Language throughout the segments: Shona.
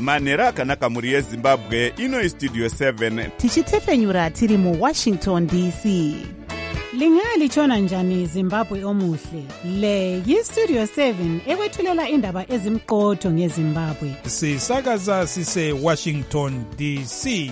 manhero akanaka mhuri yezimbabwe. Ino Studio 7 tichitefenyura tiri muWashington DC. Lingalitshona njani Zimbabwe omuhle? Le yiStudio 7 ekwethulela indaba ezimqotho ngeZimbabwe. Sisakaza sise Washington DC.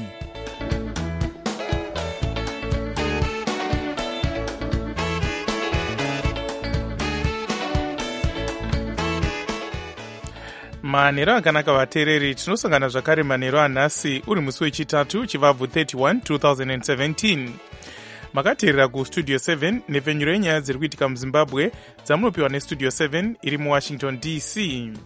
Manhero akanaka vateereri, tinosangana zvakare manhero anhasi uri musi wechitatu chivabvu 31 2017. Makateerera kuStudio 7 nepfenyuro yenyaya dziri kuitika muZimbabwe dzamunopiwa neStudio 7 iri muWashington DC.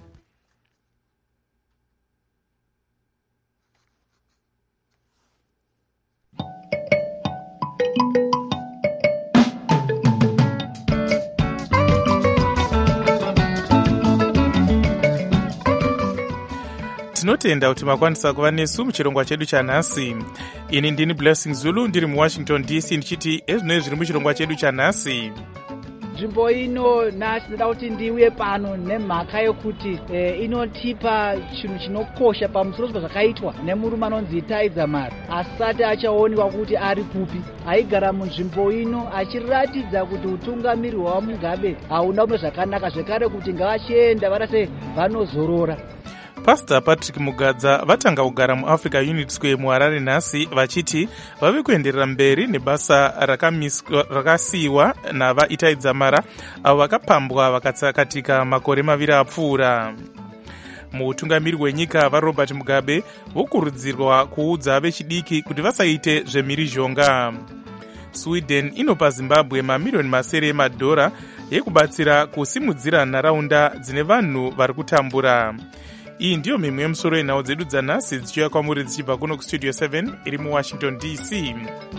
Tinotenda kuti makwanisa kuva nesu muchirongwa chedu chanhasi. Ini ndini Blessing Zulu ndiri muWashington DC ndichiti ezvinoi zviri muchirongwa chedu chanhasi. Nzvimbo ino nhasi ndoda kuti ndiuye pano nemhaka yokuti inotipa chinhu chinokosha pamusoro pezvakaitwa nemurume anonzi Itai Dzamara asati achaonekwa kuti ari kupi. Aigara munzvimbo ino achiratidza kuti utungamiri hwaMugabe hauna kumira zvakanaka, zvekare kuti ngavachienda varase vanozorora. Pastor Patrick Mugadza vatanga kugara muAfrica Unity Square muHarare nhasi vachiti vave kuenderera mberi nebasa rakasiyiwa navaItai Dzamara avo vakapambwa vakatsakatika makore maviri apfuura. Muutungamiri hwenyika vaRobert Mugabe vokurudzirwa kuudza vechidiki kuti vasaite zvemhirizhonga. Sweden inopa Zimbabwe mamiliyoni masere emadhora yekubatsira kusimudzira nharaunda dzine vanhu vari kutambura. Iyi ndiyo mimwe yemusoro yenhau dzedu dzanhasi dzichiuya kwamuri dzichibva kuno kuStudio 7 iri muWashington DC.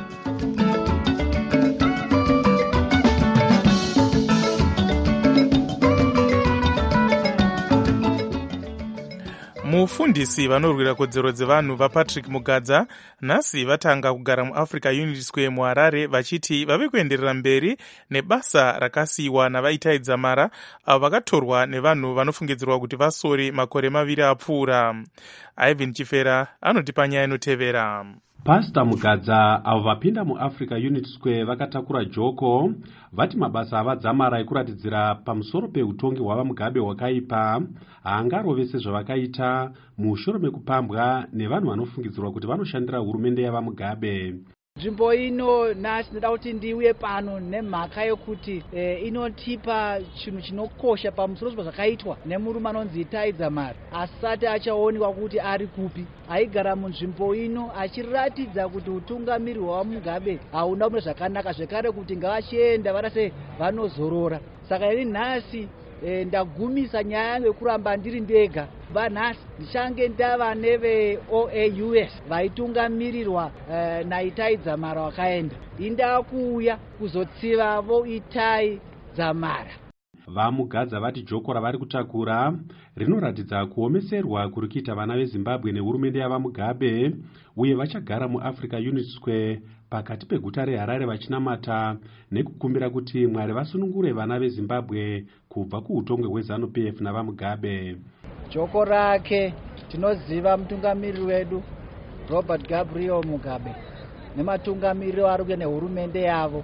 Mufundisi vanorwira kodzero dzevanhu vaPatrick Mugadza nhasi vatanga kugara muAfrica Unity Square muHarare vachiti vave kuenderera mberi nebasa rakasiyiwa navaItai Dzamara avo vakatorwa nevanhu vanofungidzirwa kuti vasori makore maviri apfuura. Ivan Chifera anotipa nyaya inotevera. Pastor Mugadza avo vapinda muAfrica Unity Square vakatakura joko vati mabasa avadzamara ekuratidzira pamusoro peutongi hwavaMugabe hwakaipa haangarovese zvavakaita mushure mekupambwa nevanhu vanofungidzirwa kuti vanoshandira hurumende yavaMugabe. Nzvimbo ino nhasi ndoda kuti ndiuye pano nemhaka yokuti inotipa chinhu chinokosha pamusoro pezvakaitwa nemurume anonzi Itai Dzamara asati achaonekwa kuti ari kupi. Aigara munzvimbo ino achiratidza kuti utungamiri hwaMugabe hauna kumira zvakanaka, zvekare kuti ngavachienda varase vanozorora. Saka ini nhasi ndagumisa nyaya yangu yekuramba ndiri ndega. Vanhasi ndichange ndava neveOAUS vaitungamirirwa naItai Dzamara wakaenda. Indakuuya kuzotsivavo Itai Dzamara. VaMugadza vati joko ravari kutakura rinoratidza kuomeserwa kuri kuita vana veZimbabwe nehurumende yavaMugabe, uye vachagara muAfrica Unity Square pakati peguta reHarare vachinamata nekukumbira kuti Mwari vasunungure vana veZimbabwe kubva kuutongi hweZANU-PF navaMugabe. Joko rake tinoziva mutungamiri wedu Robert Gabriel Mugabe nematungamiriro ari kuita nehurumende yavo.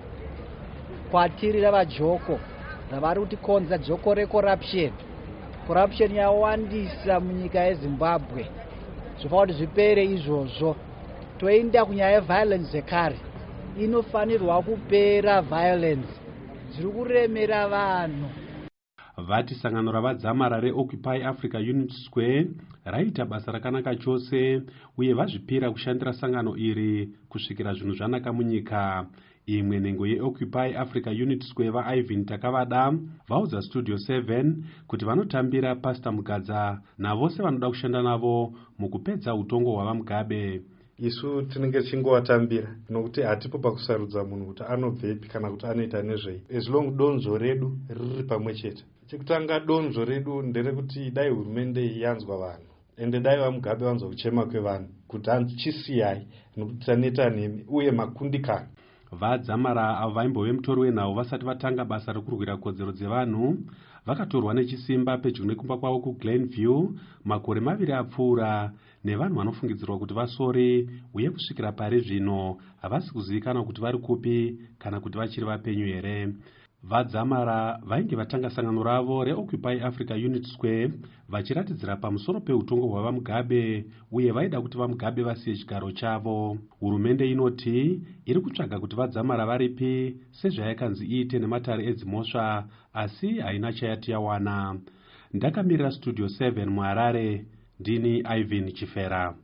Kwatiri rava joko ravari kutikonza joko recorruption. Corruption yawandisa munyika yeZimbabwe. Zvofanira kuti zvipere izvozvo. Toenda kunyaya yeviolence zvekare. Inofanirwa kupera violence. Zviri kuremera vanhu. Vati sangano ravadzamara reOccupy Africa Unity Square raita basa rakanaka chose, uye vazvipira kushandira sangano iri kusvikira zvinhu zvanaka munyika. Imwe nhengo yeOccupy Africa Unity Square vaIvan Takavada vaudza Studio 7 kuti vanotambira Pastor Mugadza navose vanoda kushanda navo mukupedza utongo hwavaMugabe. Isu tinenge tichingovatambira nokuti hatipo pakusarudza munhu kuti anobvepi kana kuti anoita nezvei. As long donzvo redu riri pamwe chete. Chekutanga donzvo redu nderekuti dai hurumende yanzwa vanhu ende dai vaMugabe vanzwa kuchema kwevanhu kuti hanzi chisiyai nokuti taneta nemi uye makundikana. Vadzamara avo vaimbove mutori wenhau vasati vatanga basa rekurwira kodzero dzevanhu vakatorwa nechisimba pedyo nekumba kwavo kuGlenview makore 2 apfuura nevanhu vanofungidzirwa kuti vasori, uye kusvikira pari zvino havasi kuzivikanwa kuti vari kupi kana kuti vachiri vapenyu here. Vadzamara vainge vatanga sangano ravo reOccupy Africa Unity Square vachiratidzira pamusoro peutongo hwavaMugabe, uye vaida kuti vaMugabe vasiye chigaro chavo. Hurumende inoti iri kutsvaga kuti Vadzamara varipi sezvayakanzi iite nematare edzimhosva, asi haina chayati yawana. Ndakamirira Studio 7 muHarare, ndini Ivan Chifera.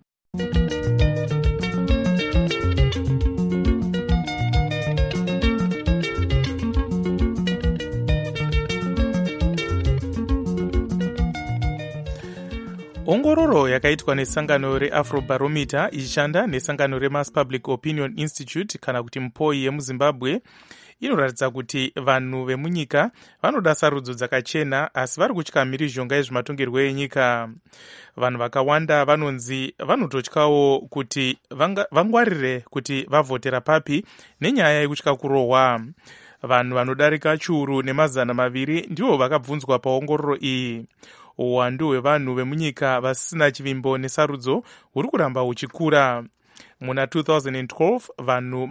Ongororo yakaitwa nesangano reAfrobarometer ichishanda nesangano reMass Public Opinion Institute kana kuti MPOI yemuZimbabwe inoratidza kuti vanhu vemunyika vanoda sarudzo dzakachena, asi vari kutya mhirizhonga yezvematongerwo enyika. Vanhu vakawanda vanonzi vanototyawo kuti vangwarire kuti vavhotera papi nenyaya yekutya kurohwa. Vanhu vanodarika chiuru nemazana 200 ndivo vakabvunzwa paongororo iyi. Uwandu hwevanhu vemunyika vasina chivimbo nesarudzo huri kuramba huchikura. Muna 2012 vanhu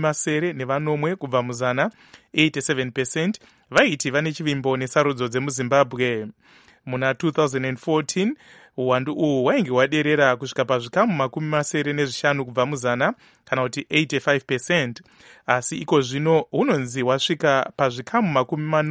80 kubva muzana 87% vaiti vane chivimbo nesarudzo dzemuZimbabwe. Muna 2014 uwandu uhu hwainge hwaderera kusvika pazvikamu 85 kubva muzana kana kuti 85%, asi iko zvino hunonzi hwasvika pazvikamu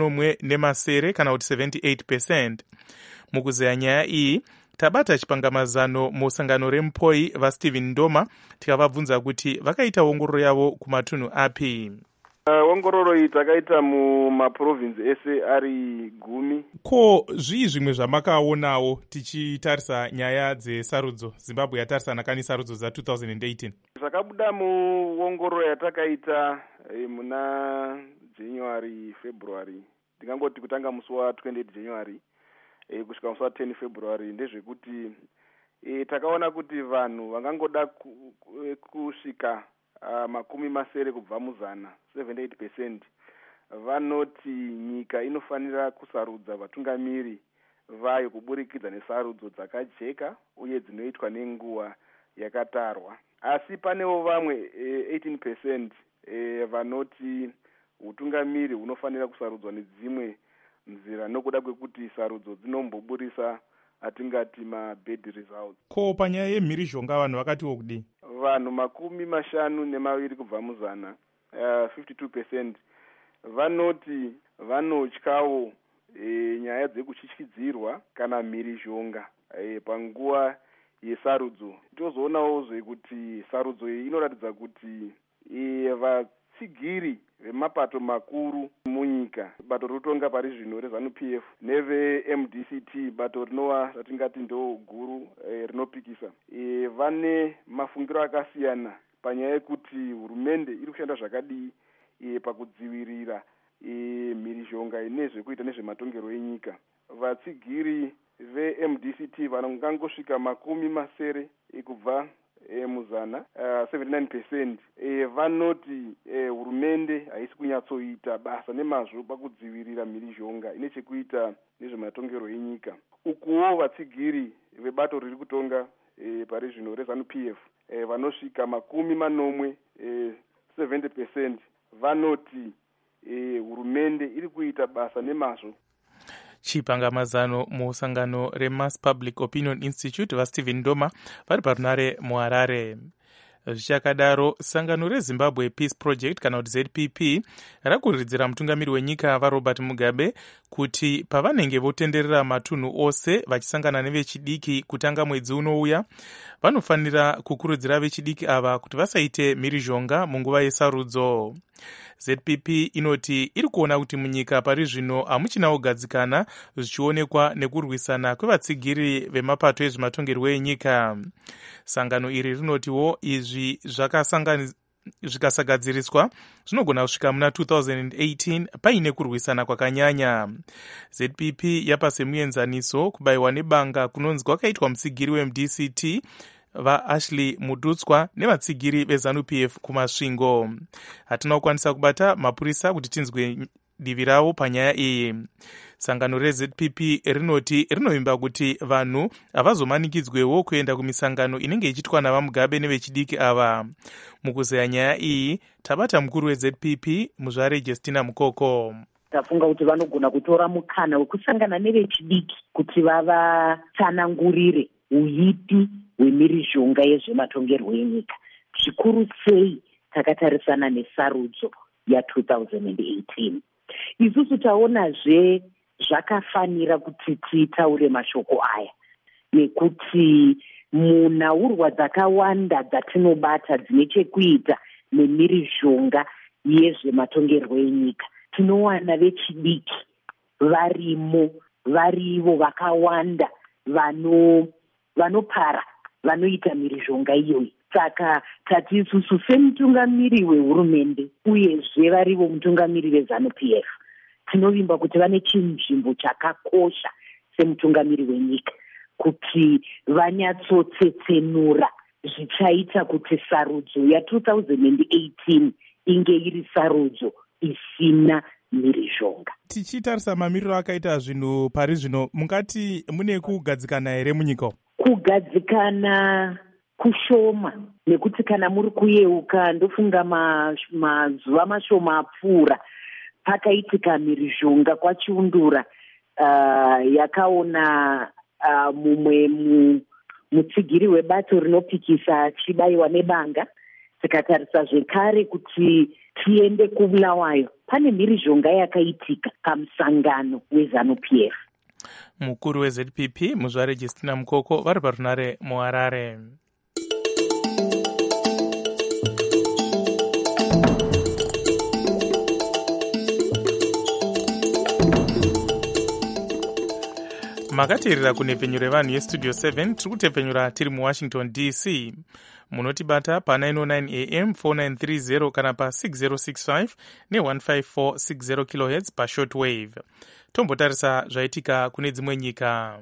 47 kana kuti 78%. Mukuzeya nyaya iyi tabata chipangamazano musangano reMPOI vaStephen Ndoma tikavabvunza kuti vakaita ongororo yavo kumatunhu api. Ongororo iyi takaita mumaprovinsi ese ari 10. Ko zvii zvimwe zvamakaonawo tichitarisa nyaya dzesarudzo? Zimbabwe yatarisana kani sarudzo dza2018. Zvakabuda muongororo yatakaita muna January February, ndingangoti kutanga musi wa28 January kusvika musi wa10 February, ndezvekuti takaona kuti vanhu vangangoda kusvika 70 kubva muzana 78% vanoti nyika inofanira kusarudza vatungamiri vayo kuburikidza nesarudzo dzakajeka uye dzinoitwa nenguva yakatarwa. Asi panewo vamwe 18% vanoti utungamiri hunofanira kusarudzwa nedzimwe nzira nekuda kwekuti sarudzo dzinomboburisa atingati mabad results. Ko panyaya yemhirizhonga vanhu vakatiwo kudi? Vanhu 52 kubva muzana 52% vanoti vanotyawo nyaya dzekutyityidzirwa kana mhirizhonga panguva yesarudzo. Tozoonawo zvekuti sarudzo iyi inoratidza kuti vatsigiri vemapato makuru munyika, bato rotonga pari zvino reZANU-PF neveMDCT, bato rinova ratingati ndo guru rinopikisa, vane mafungiro akasiyana panyaya yekuti hurumende iri kushanda zvakadii pakudzivirira mhirizhonga inezvekuita nezvematongero enyika. Vatsigiri veMDCT vanongangosvika 70 kubva muzana 79% vanoti hurumende haisi kunyatsoita basa nemazvo pakudzivirira mhirizhonga ine chekuita nezvematongero enyika. Ukuwo vatsigiri vebato riri kutonga pari zvino reZANU-PF vanosvika 70% vanoti hurumende iri kuita basa nemazvo. Chipangamazano musangano reMass Public Opinion Institute vaStephen Ndoma vari parunare muHarare. Zvichakadaro, sangano reZimbabwe Peace Project kana kuti ZPP rakuridzira mutungamiri wenyika vaRobert Mugabe kuti pavanenge votenderera matunhu ose vachisangana nevechidiki kutanga mwedzi unouya, vanofanira kukurudzira vechidiki ava kuti vasaite mhirizhonga munguva yesarudzo. ZPP inoti iri kuona kuti munyika pari zvino hamuchina kugadzikana zvichionekwa nekurwisana kwevatsigiri vemapato ezvematongerwo enyika. Sangano iri rinotiwo izvi zvikasagadziriswa zvinogona kusvika muna 2018 paine kurwisana kwakanyanya. ZPP yapa semuenzaniso kubayiwa nebanga kunonzi kwakaitwa mutsigiri weMDCT vaashley mudutswa nevatsigiri veZANU-PF kumasvingo. Hatina kukwanisa kubata mapurisa kuti tinzwe divi ravo panyaya iyi. Sangano reZPP rinoti rinovimba kuti vanhu havazomanikidzwewo kuenda kumisangano inenge ichitwa navaMugabe nevechidiki ava. Mukuzeya nyaya iyi tabata mukuru weZPP Muzvare Justina Mukoko. Tafunga kuti vanogona kutora mukana wekusangana nevechidiki kuti vavatsanangurire uipi hwemhirizhonga yezvematongerwo enyika. Zvikuru sei takatarisana nesarudzo ya2018. Isusu taonazve zvakafanira kuti titaure mashoko aya nekuti munhaurwa dzakawanda dzatinobata dzine chekuita nemhirizhonga yezvematongerwo enyika tinowana vechidiki varivo vakawanda vanopara vanoita mhirizhonga iyoyi. Saka tati isusu semutungamiri wehurumende uyezve varivo mutungamiri weZANU-PF tinovimba kuti vane chinzvimbo chakakosha semutungamiri wenyika kuti vanyatsotsetsenura zvichaita kuti sarudzo ya2018 inge iri sarudzo isina mhirizhonga. Tichitarisa mamiriro akaita zvinhu pari zvino, mungati mune kugadzikana here munyika? Kugadzikana kushoma, nekuti kana muri kuyeuka ndofunga mazuva mashoma apfuura pakaitika mhirizhonga kwachiundura yakaona mumwe mutsigiri webato rinopikisa achibayiwa nebanga. Tikatarisa zvekare kuti tiende kuBulawayo pane mhirizhonga yakaitika pamusangano weZANU-PF. Mukuru weZPP Muzvare Justina Mukoko vari parunare muHarare. Makateerera kunhepfenyu revanhu yestudio 7 tiri kutepfenyura tiri muWashington DC. Munotibata pa909 AM 4930 kana pa6065 ne15460 kHz pashortwave. Tombotarisa zvaitika kune dzimwe nyika.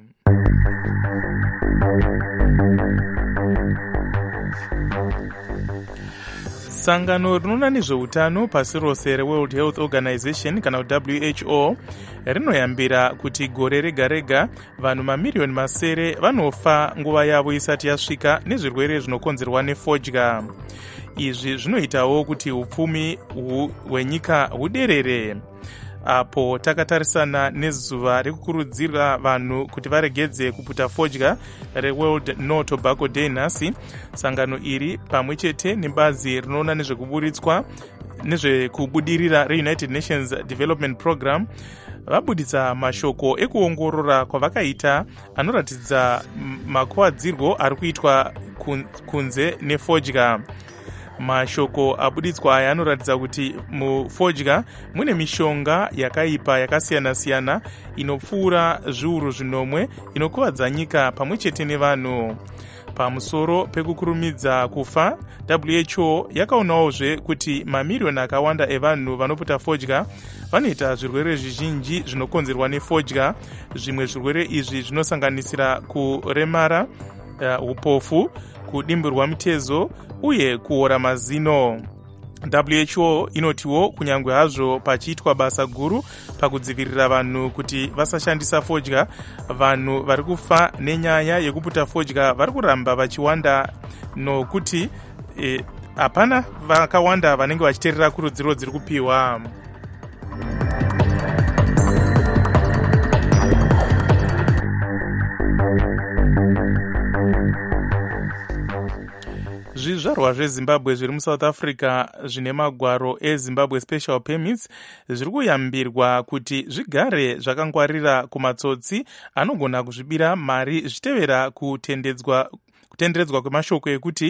Sangano rinoona nezveutano pasi rose reWorld Health Organization kana WHO rinoyambira kuti gore rega rega vanhu mamiriyoni masere vanofa nguva yavo isati yasvika nezvirwere zvinokonzerwa nefodya. Izvi zvinoitawo kuti upfumi hwenyika huderere. Apo takatarisana nezuva rekukurudzira vanhu kuti varegedze kuputa fodya reWorld No Tobacco Day nhasi. Sangano iri pamwe chete nebazi rinoona nezvekubudirira reUnited Nations Development Program vabuditsa mashoko ekuongorora kwavakaita anoratidza makuwadzirwo ari kuitwa kunze nefodya. Mashoko abuditswa aya anoratidza kuti mufodya mune mishonga yakaipa yakasiyana-siyana inopfuura zviuru zvinomwe inokuvadza nyika pamwe chete nevanhu. Pamusoro pekukurumidza kufa, WHO yakaonawozve kuti mamiriyoni akawanda evanhu vanoputa fodya vanoita zvirwere zvizhinji zvinokonzerwa nefodya. Zvimwe zvirwere izvi zvinosanganisira kuremara, upofu, kudimburwa mitezo uye kuora mazino. WHO inotiwo kunyangwe hazvo pachiitwa basa guru pakudzivirira vanhu kuti vasashandisa fodya, vanhu vari kufa nenyaya yekuputa fodya vari kuramba vachiwanda, nokuti hapana vakawanda vanenge vachiteerera kurudziro dziri kupiwa. Zvizvarwa zveZimbabwe zviri muSouth Africa zvine magwaro eZimbabwe Special Permits zviri kuyambirwa kuti zvigare zvakangwarira kumatsotsi anogona kuzvibira mari zvichitevera kutenderedzwa kwemashoko ekuti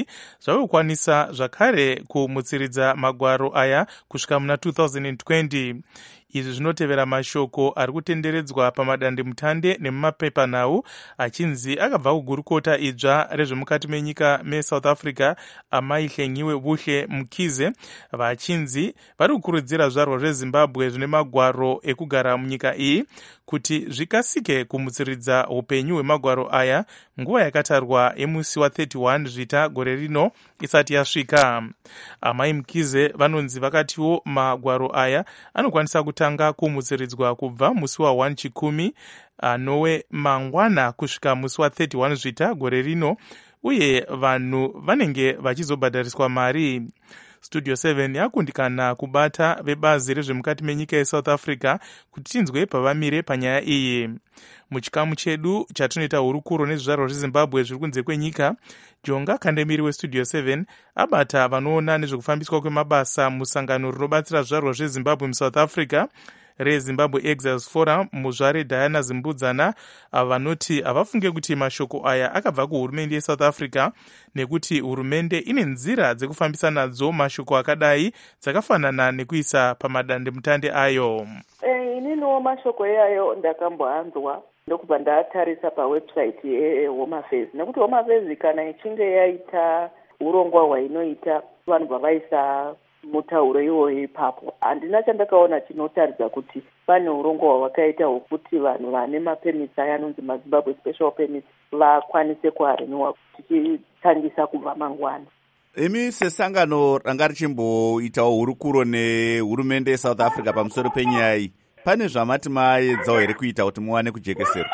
zvavakukwanisa zvakare kumutsiridza magwaro aya kusvika muna 2020. izvi zvinotevera mashoko ari kutenderedzwa pamadandemutande nemumapepanhau achinzi akabva kugurukota idzva rezvemukati menyika meSouth Africa amai Hlengiwe Buhle Mkhize vachinzi vari kukurudzira zvizvarwa zveZimbabwe zvine magwaro ekugara munyika iyi kuti zvikasike kumutsiridza upenyu hwemagwaro aya nguva yakatarwa yemusi wa31 Zvita gore rino isati yasvika. Amai Mkhize vanonzi vakatiwo magwaro aya anokwanisa kutanga kumutsiridzwa kubva musi wa1 Chikumi anove mangwana kusvika musi wa31 Zvita gore rino, uye vanhu vanenge vachizobhadhariswa mari. Studio 7 yakundikana kubata vebazi rezvemukati menyika yeSouth Africa kuti tinzwe pavamire panyaya iyi. Muchikamu chedu chatinoita hurukuro nezvizvarwa zveZimbabwe zviri kunze kwenyika, Jonga Kandemiri weStudio 7 abata vanoona nezvekufambiswa kwemabasa musangano rinobatsira zvizvarwa zveZimbabwe muSouth Africa reZimbabwe Exiles Forum muzvare Diana Zimbudzana, vanoti havafunge kuti mashoko aya akabva kuhurumende yeSouth Africa nekuti hurumende ine nzira dzekufambisa nadzo mashoko akadai dzakafanana nekuisa pamadandemutande ayo. Ininiwo mashoko yayo ndakamboanzwa ndokubva ndatarisa pawebsite yeHome Affairs, nekuti Home Affairs kana ichinge yaita urongwa hwainoita vanhu vavaisa mutauro iwoyo ipapo, handina chandakaona chinotaridza kuti pane urongwa hwakaita hwokuti vanhu vane mapemits aya anonzi maZimbabwe Special Permits vakwanise kuarenyiwa tichitangisa kubva mangwana. Imi sesangano ranga richimboitawo hurukuro nehurumende yeSouth Africa pamusoro penyaya iyi, pane zvamati maedzawo here kuita kuti muwane kujekeserwa?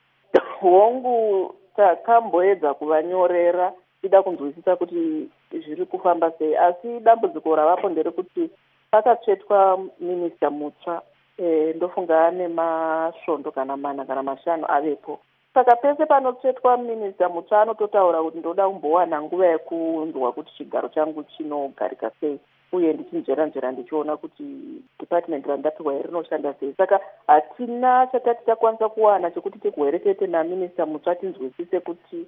Hongu takamboedza kuvanyorera tida kunzwisisa kuti zviri kufamba sei, asi dambudziko ravapo nderekuti pakatsvetwa minista mutsva, ndofunga ane masvondo kana mana kana mashanu avepo. Saka pese panotsvetwa minista mutsva anototaura kuti ndoda kumbowana nguva yekunzwa kuti chigaro changu chinogarika sei, uye ndichinjeranjera ndichiona kuti department randapiwa rinoshanda sei. Saka hatina chatati takwanisa kuwana chekuti tikuherekete naminista mutsva tinzwisise kuti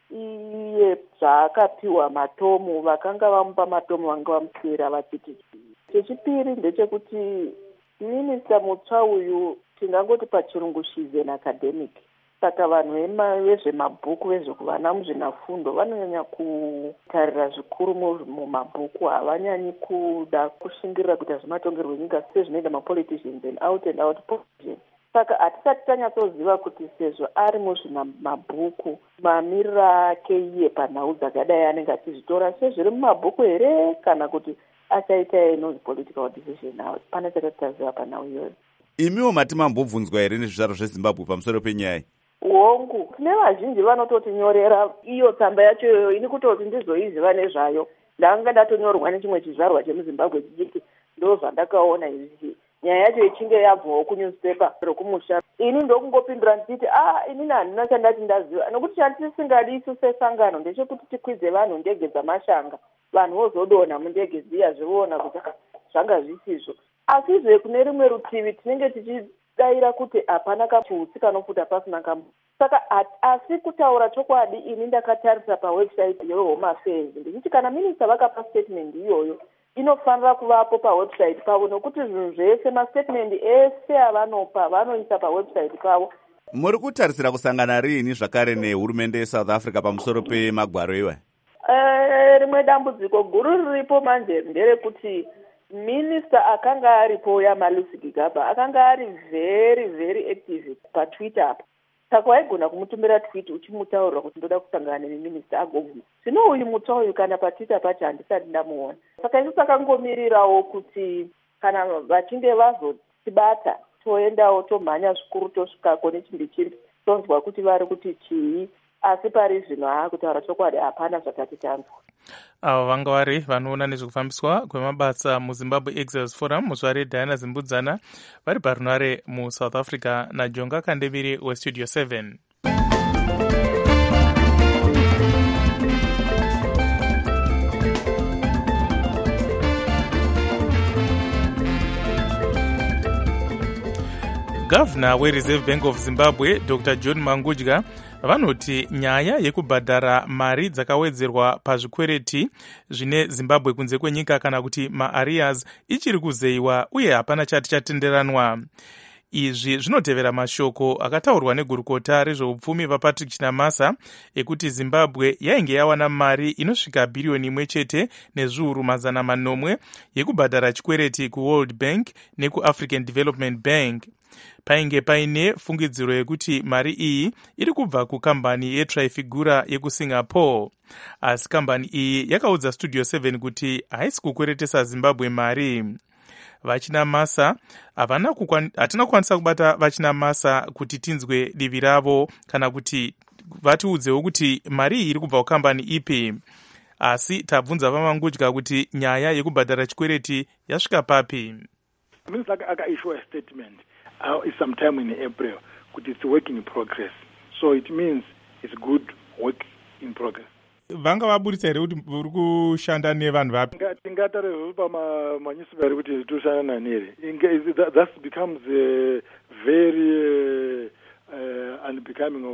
iye zvaakapiwa matomu vakanga vamupa matomu vanga vamusiyira vachiti. Chechipiri ndechekuti minista mutsva uyu tingangoti pachirungu she's an academic. Saka vanhu vezvemabhuku vezvekuvana muzvinafundo vanonyanya kutarira zvikuru mumabhuku, havanyanyi kuda kushingirira kuita zvematongerwo enyika sezvinoita mapoliticians and out politicians. Saka hatisati tanyatsoziva kuti sezvo ari muzvinamabhuku mamiriro ake iye panhau dzakadai anenge achizvitora sezviri mumabhuku here kana kuti achaita inonzi political decision nawo. Pane chakati taziva panhau iyoyo. Imiwo mati mambobvunzwa here nezvizvarwa zveZimbabwe pamusoro penyaya? Hongu, kune vazhinji vanototinyorera iyo tsamba yacho iyoyo, ini kutoti ndizoiziva nezvayo. Ndanga ndatonyorwa nechimwe chizvarwa chemuZimbabwe chichiti ndo zvandakaona izvi. Nyaya yacho ichinge yabvawo kunewspaper rokumusha, ini ndokungopindura ndichiti inini handina chandati ndaziva, nokuti chantisingadi isu sesangano ndechekuti tikwidze vanhu ndege dzamashanga, vanhu vozodonha mundege dziya zvivoona kuti zvanga zvisizvo. Asizve kune rimwe rutivi tinenge tichidaira kuti hapana kachiutsi kanopfuta pasina kamwe. Saka asi kutaura chokwadi, ini ndakatarisa pawebsite yeHome Affairs ndichiti kana minista vakapa statement iyoyo inofanira kuvapo pawebsite pavo, nokuti zvinhu zvese mastatement ese avanopa vanoisa pawebsite pavo. Muri kutarisira kusangana rini zvakare nehurumende yeSouth Africa pamusoro pemagwaro iwayo? Rimwe dambudziko guru riripo manje nderekuti minista akanga aripo yaMalusi Gigaba akanga ari very active paTwitter apa. Saka waigona kumutumira tweet uchimutaurira kuti ndoda kusangana neminista agobvuma. Zvino uyu mutsva uyu kana paTwitter pacho handisati ndamuona. Saka isu takangomirirawo kuti kana vachinge vazotibata toendawo tomhanya zvikuru tosvikako nechimbi chimbi tonzwa kuti vari kuti chii, asi pari zvino kutaura chokwadi hapana zvatati tanzwa. Avo vanga vari vanoona nezvekufambiswa kwemabasa muZimbabwe Exiles Forum muzvare Diana Zimbudzana vari parunare muSouth Africa naJonga Kandemiri weStudio 7. Governor weReserve Bank of Zimbabwe Dr. John Mangudya vanoti nyaya yekubhadhara mari dzakawedzerwa pazvikwereti zvine Zimbabwe kunze kwenyika kana kuti maarias ichiri kuzeyiwa uye hapana chati chatenderanwa. Izvi zvinotevera mashoko akataurwa negurukota rezveupfumi vaPatrick Chinamasa ekuti Zimbabwe yainge yawana mari inosvika bhiriyoni 1 nezviuru 900 yekubhadhara chikwereti kuWorld Bank nekuAfrican Development Bank. Painge paine fungidziro yekuti mari iyi iri kubva kukambani yeTrifigura yekuSingapore. Asi kambani iyi yakaudza Studio 7 kuti haisi kukweretesa Zimbabwe mari. VaChinamasa hatina kukwanisa kubata VaChinamasa kuti tinzwe divi ravo kana kuti vatiudzewo kuti mari iyi iri kubva kukambani ipi. Asi tabvunza vaMangudya kuti nyaya yekubhadhara chikwereti yasvika papi. Minister issue a statement sometime in April kuti it's work in progress. So it means it's good work in progress. Vanga vaburitsa here kuti uri kushanda nevanhu vapi? Tingatare pamanyusivari kuti toshanda nani here. That becomes very unbecoming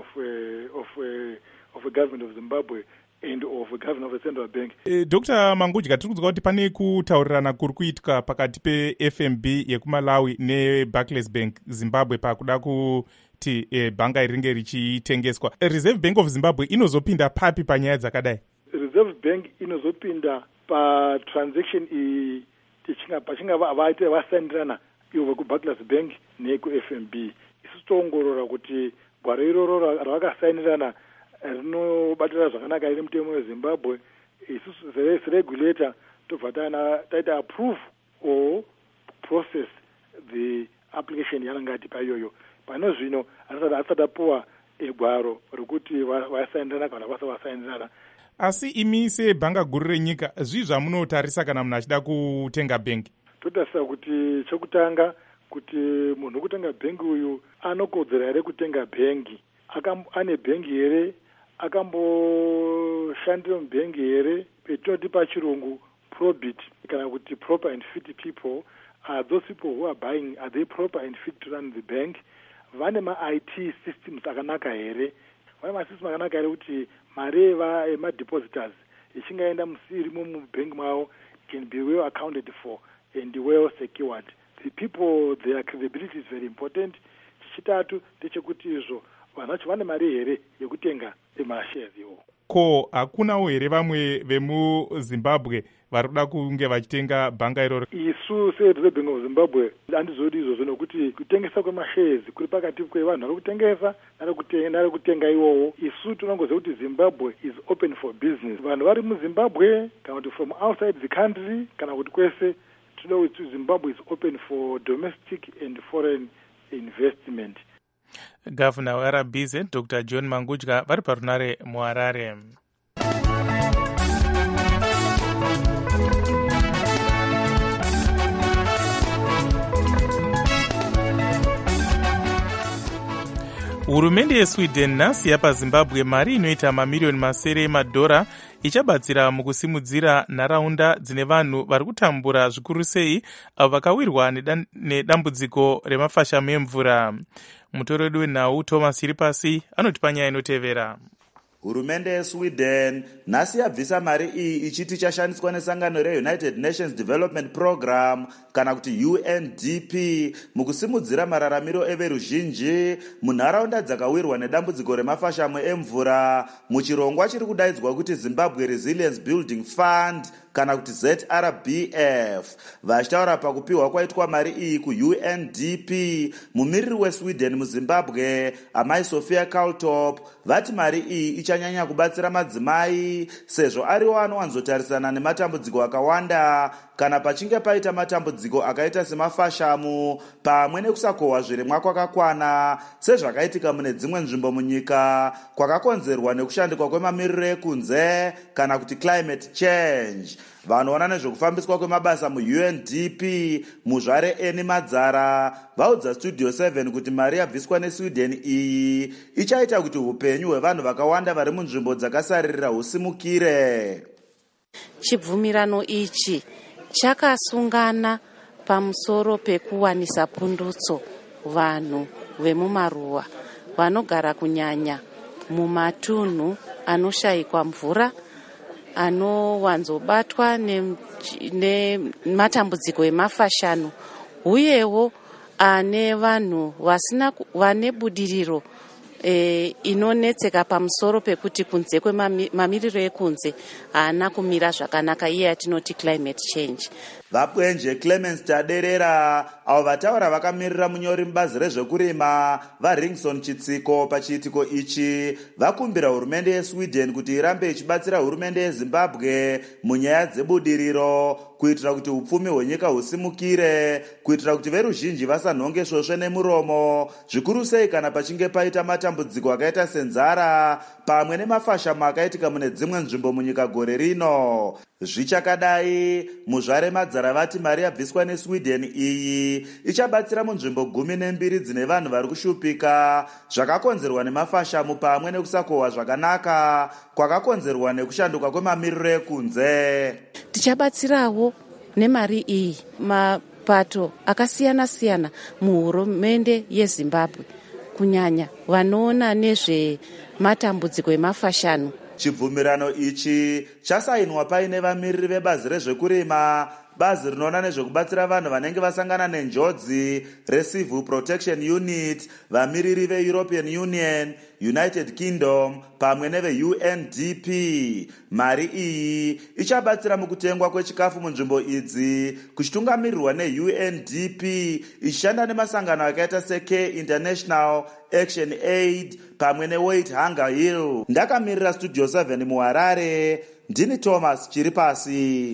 of a government of Zimbabwe and of a governor of the central bank. Dr. Mangudya, tiri kunzwa kuti pane kutaurirana kuri kuitika pakati peFNB yekuMalawi neBarclays Bank Zimbabwe pakuda kuti bhanga ringe richitengeswa. Reserve Bank of Zimbabwe inozopinda papi panyaya dzakadai? Reserve Bank inozopinda patransaction iyi pachinga vaite vasaindirana ivo kuBarclays Bank nekuFNB. Isusu toongorora kuti gwaro iroro ravakasainirana rinobatira zvakanaka iri mutemo weZimbabwe. Isusu seregulator tobva taita approve or process the application yananga atipa iyoyo. Pano zvino asati apuwa gwaro rekuti vasaindirana kana vasaindirana. Asi imi sebhanga guru renyika zvii zvamunotarisa kana munhu achida kutenga bhengi? Totarisa kuti chekutanga kuti munhu wekutenga bhengi uyu anokodzera here kutenga bhengi, ane bhengi here, akamboshandira mubhengi here, petinoti pachirungu probit kana kuti proper and fit people. Are those people who are buying, are they proper and fit to run the bank? Vane ma-IT systems akanaka here, vane ma-system akanaka here kuti mari ema-depositors ichingaenda musirimo mubhengi mavo can be well accounted for and well secured. The people, their credibility is very important. Chichitatu ndechekuti izvo vanhu vacho vane mari here yekutenga mashares iwo. Ko hakunawo here vamwe vemuZimbabwe vari kuda kunge vachitenga bhanga iroro? Isu seReserve Bank of Zimbabwe handizodi izvozvo nokuti kutengesa kwemashares kuri pakati kwevanhu vari kutengesa nari kutenga iwowo. Isu tinongoziva kuti Zimbabwe is open for business. Vanhu vari muZimbabwe kana kuti from outside the country kana kuti kwese tinoda kuti Zimbabwe is open for domestic and foreign investment. Governor weRabhize Dr. John Mangudya vari parunare muHarare. Hurumende yeSweden nhasi yapa Zimbabwe mari inoita mamiliyoni masere emadhora ichabatsira mukusimudzira nharaunda dzine vanhu vari kutambura zvikuru sei avo vakawirwa nedambudziko remafashamu emvura. Mutori wedu wenhau Thomas Chiripasi anoti panyaya inotevera. Hurumende yeSweden nhasi yabvisa mari iyi ichiti ichashandiswa nesangano reUnited Nations Development Program kana kuti UNDP mukusimudzira mararamiro everuzhinji munharaunda dzakawirwa nedambudziko remafashamu emvura muchirongwa chiri kudaidzwa kuti Zimbabwe Resilience Building Fund kana kuti ZRBF. Vachitaura pakupiwa kwaitwa mari iyi kuUNDP, mumiriri weSweden muZimbabwe amai Sophia Kaltop vati mari iyi ichanyanya kubatsira madzimai sezvo ariwo anowanzotarisana nematambudziko akawanda kana pachinge paita matambudziko akaita semafashamu pamwe nekusakohwa zvirimwa kwakakwana sezvakaitika mune dzimwe nzvimbo munyika kwakakonzerwa nekushandikwa kwemamiriro ekunze kana kuti climate change. Vanoona nezvekufambiswa kwemabasa muUNDP muzvare Eni Madzara vaudza Studio 7 kuti mari yabviswa neSweden iyi ichaita kuti upenyu hwevanhu vakawanda vari munzvimbo dzakasaririra husimukire. Chibvumirano ichi chakasungana pamusoro pekuwanisa pundutso vanhu vemumaruwa vanogara kunyanya mumatunhu anoshayikwa mvura, anowanzobatwa nematambudziko emafashanu, uyewo ane vanhu vane budiriro inonetseka pamusoro pekuti kunze kwemamiriro ekunze haana kumira zvakanaka, iye yatinoti climate change. Vapwenje Clemens Taderera avo vataura vakamirira munyori mubazi rezvekurima vaRingson Chitsiko pachiitiko ichi vakumbira hurumende yeSweden kuti irambe ichibatsira hurumende yeZimbabwe munyaya dzebudiriro kuitira kuti upfumi hwenyika husimukire, kuitira kuti veruzhinji vasanhonge svosve nemuromo, zvikuru sei kana pachinge paita matambudziko akaita senzara pamwe nemafashamo akaitika mune dzimwe nzvimbo munyika gore rino. Zvichakadai, muzvare madzara vati mari yabviswa neSweden iyi ichabatsira munzvimbo 12 dzine vanhu vari kushupika zvakakonzerwa nemafashamo pamwe nekusakohwa zvakanaka kwakakonzerwa nekushanduka kwemamiriro ekunze. Tichabatsirawo nemari iyi mapato akasiyana-siyana muhurumende yeZimbabwe, kunyanya vanoona nezvematambudziko emafashanu. Chibvumirano ichi chasainwa paine vamiriri vebazi rezvekurima, bazi rinoona nezvekubatsira vanhu vanenge vasangana nenjodzi reCivil Protection Unit, vamiriri veEuropean Union, United Kingdom pamwe neveUNDP. Mari iyi ichabatsira mukutengwa kwechikafu munzvimbo idzi, kuchitungamirirwa neUNDP ichishanda nemasangano akaita seCare International, Action Aid pamwe neWeight Hunger Hill. Ndakamirira Studio 7 muHarare, ndini Thomas Chiripasi.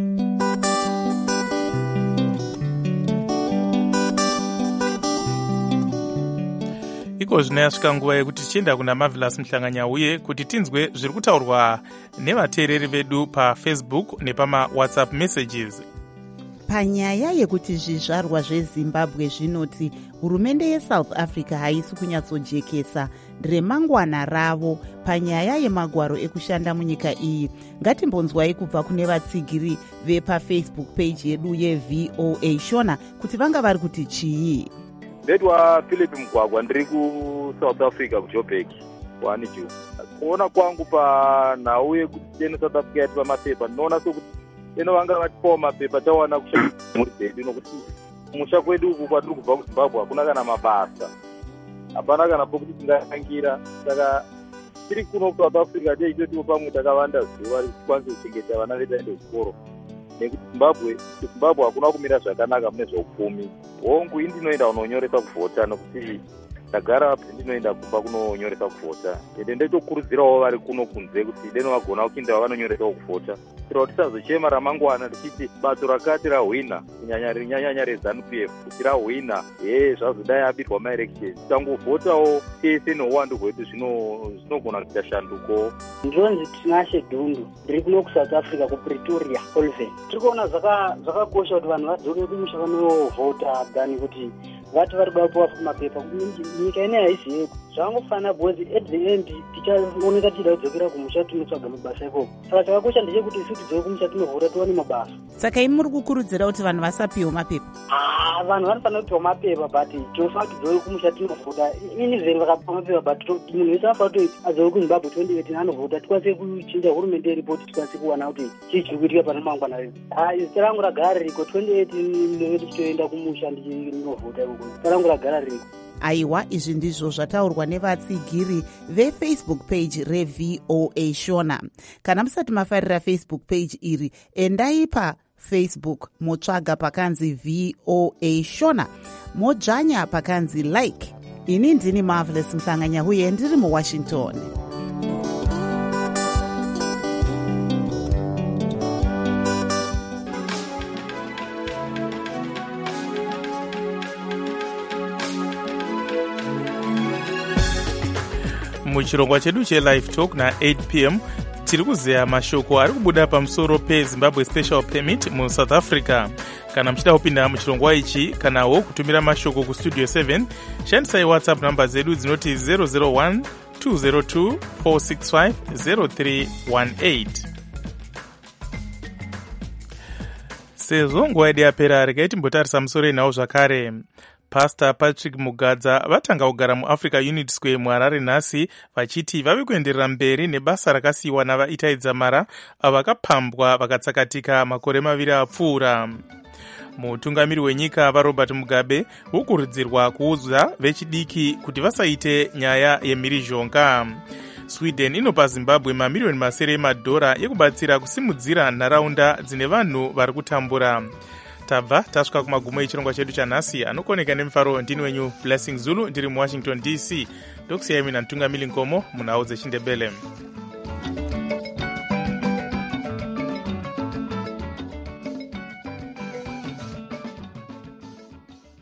Iko zvino yasvika nguva yekuti tichienda kuna Marvelous Mhlanganyauye kuti tinzwe zviri kutaurwa nevateereri vedu paFacebook nepamaWhatsApp messages. Panyaya yekuti zvizvarwa zveZimbabwe zvinoti hurumende yeSouth Africa haisi kunyatsojekesa remangwana ravo panyaya yemagwaro ekushanda munyika iyi, ngatimbonzwai kubva kune vatsigiri vepafacebook page yedu yeVOA Shona kuti vanga vari kuti chii. Ndedwa Philip Mugwagwa, ndiri kuSouth Africa kuJoburg 1 June. Kuona kwangu panhau yekuti deno South Africa yatipa mapepa, ndinoona sokuti deno vanga vatipawo mapepa tawana kushanda mhuri dzedu, nokuti kumusha kwedu uku kwatiri kubva kuZimbabwe hakuna kana mabasa, hapana kana pokuti tingatangira. Saka tiri kuno kuSouth Africa tichitotiwo pamwe takavanda zuva tikwanise kuchengeta vana vedu vaende kuchikoro, nekuti Zimbabwe hakuna kumira zvakanaka mune zveupfumi. Hongu indinoenda kunonyoresa kuvhota, nokuti ndagara ndinoenda kumba kunonyoresa kuvhota, ende ndotokurudzirawo vari kuno kunze kuti deno vagona kuinda vanonyoresa kuvhota, kuitira kuti tisazochema ramangwana tichiti bato rakati rahwina, kunyanya reZANU-PF kuti rahwina, zvazodai abirwa maelections. Tangovhotawo tese nouwandu hwedu zvinogona kuita shanduko. Ndinonzi Tinashe Dundu, ndiri kuno kuSouth Africa kuPretoria, Olven. Tiri kuona zvakakosha kuti vanhu vadzoke kumusha vanovhota dhani kuti vati vari kudapuwa mapepa. Nyika ine haisi zvangofana because at the end tichaoneka tichida kudzokera kumusha tinotsvaga mabasa ikoko. Saka chakakosha ndechekuti isu tidzoke kumusha tinovhota tiwane mabasa. Saka imi muri kukurudzira kuti vanhu vasapiwa mapepa? Vanhu vanofanira kupiwa mapepa, but tinofanira kuti tidzoke kumusha tinovhota. Ini zvenyu vakapiwa mapepa, but munhu wese anofanira kuti adzoke kuZimbabwe 2018 anovhota, tikwanise kuchinja hurumende iripo, tikwanise kuwana kuti chii chiri kuitika pane mangwana redu. Zita rangu ragara ririko 2018 ndinoti tichoenda kumusha ndichinovhota ikoko. Zita rangu ragara ririko. Aiwa, izvi ndizvo zvataurwa nevatsigiri vefacebook page reVOA Shona. Kana musati mafarira Facebook page iri, endai paFacebook motsvaga pakanzi VOA Shona, modzvanya pakanzi like. Ini ndini Marvelous Mhlanganyauye, ndiri muWashington. Muchirongwa chedu cheLive Talk na8 p.m. tiri kuzeya mashoko ari kubuda pamusoro peZimbabwe Special Permit muSouth Africa. Kana muchida kupinda muchirongwa ichi kanawo kutumira mashoko kuStudio 7, shandisai WhatsApp namba zedu dzinoti 001 202 465 0318. Sezvo nguva yedu yapera, regai timbotarisa musoro enhau zvakare. Pastor Patrick Mugadza vatanga kugara muAfrica Unity Square muHarare nhasi vachiti vave kuenderera mberi nebasa rakasiyiwa navaitaidzamara vakapambwa vakatsakatika makore 2 apfuura. Mutungamiri wenyika vaRobert Mugabe vokurudzirwa kuudza vechidiki kuti vasaite nyaya yemhirizhonga. Sweden inopa Zimbabwe mamiliyoni masere emadhora ekubatsira kusimudzira nharaunda dzine vanhu vari kutambura. Tabva tasvika kumagumo echirongwa chedu chanhasi. Anokoneka nemufaro ndini wenyu Blessing Zulu ndiri muWashington DC. Ndokusiyai mina Mtungamiri Nkomo munhau dzechindebele.